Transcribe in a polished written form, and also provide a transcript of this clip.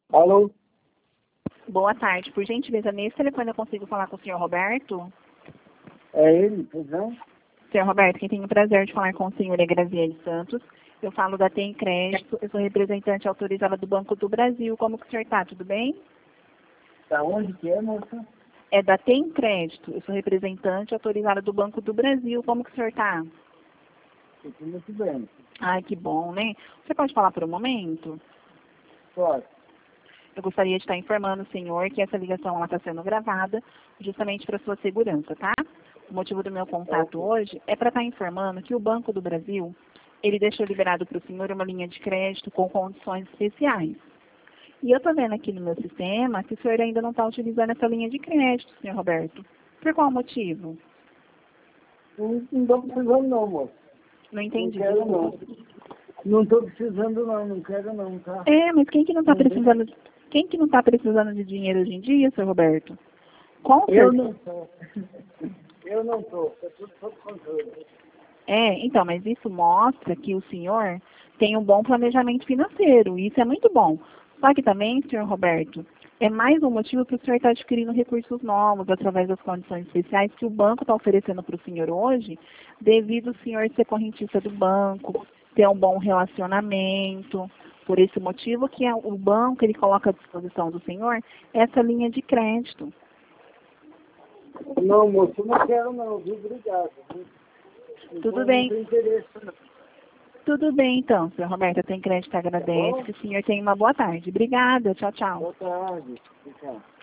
Alô? Boa tarde. Por gentileza, nesse telefone eu consigo falar com o senhor Roberto? É ele, pois não? Senhor Roberto, quem tem o prazer de falar com o senhor é Graziele Santos. Eu falo da Tem Crédito, eu sou representante autorizada do Banco do Brasil. Como que o senhor está? Tudo bem? Da onde que é, moça? É da Tem Crédito, eu sou representante autorizada do Banco do Brasil. Como que o senhor está? Estou muito bem. Ai, que bom, né? Você pode falar por um momento? Pode. Eu gostaria de estar informando o senhor que essa ligação está sendo gravada justamente para sua segurança, tá? O motivo do meu contato hoje é para estar informando que o Banco do Brasil, ele deixou liberado para o senhor uma linha de crédito com condições especiais. E eu estou vendo aqui no meu sistema que o senhor ainda não está utilizando essa linha de crédito, senhor Roberto. Por qual motivo? Não estou precisando não, moça. Não entendi. Não quero não. Não estou precisando não quero não, tá? É, mas quem que não está precisando... Quem que não está precisando de dinheiro hoje em dia, senhor Roberto? Com Eu certeza. não estou. Eu não estou. Está tudo sob controle. É, então, mas isso mostra que o senhor tem um bom planejamento financeiro. Isso é muito bom. Só que também, senhor Roberto, é mais um motivo para o senhor estar adquirindo recursos novos através das condições especiais que o banco está oferecendo para o senhor hoje, devido ao senhor ser correntista do banco, ter um bom relacionamento. Por esse motivo que o banco ele coloca à disposição do senhor essa linha de crédito. Não, moço, eu não quero não, viu? Obrigado. Tudo bem. Não tem interesse não. Tudo bem, então, senhor Roberto. Tem crédito, agradece. Que o senhor tenha uma boa tarde. Obrigada. Tchau, tchau. Boa tarde. Tchau.